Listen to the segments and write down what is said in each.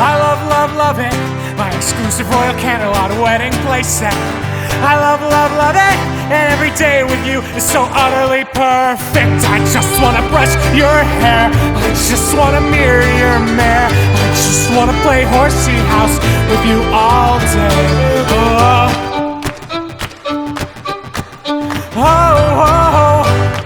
I love it, my exclusive Royal Canterlot wedding playset. I love it, and every day with you is so utterly perfect. I just wanna brush your hair, I just wanna mirror your mare, I just wanna play horsey house with you all day. Oh, oh, oh,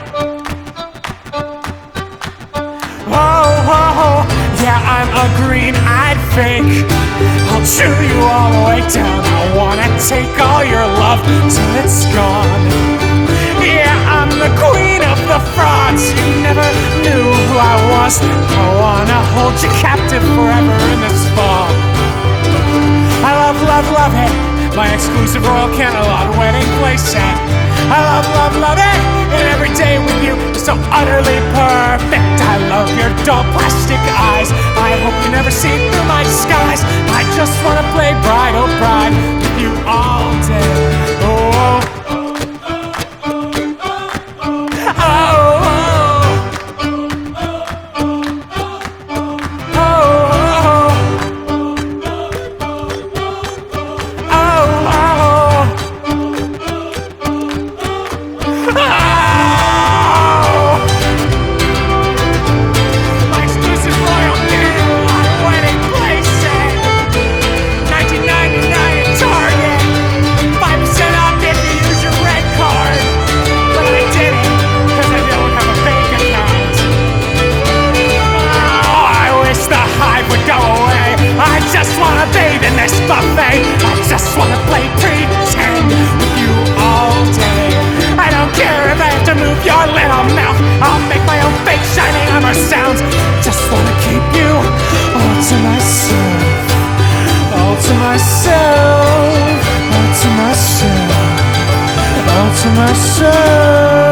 oh, oh, yeah, I'm a green-eyed fake. I'll chew you all the way down. I wanna take all your love till it's gone. Yeah, I'm the queen of the frauds. You never knew who I was. I wanna hold you captive forever in this fog. I love it, my exclusive Royal Canterlot wedding playset. I love it, and every day with you is so utterly perfect. I love your dull plastic eyes. I hope you never see through my disguise. I just wanna play bride, oh bride, with you all day. Oh, oh, buffet. I just wanna play pretend with you all day. I don't care if I have to move your little mouth. I'll make my own fake shining armor sounds. Just wanna keep you all to myself, all to myself, all to myself, all to myself.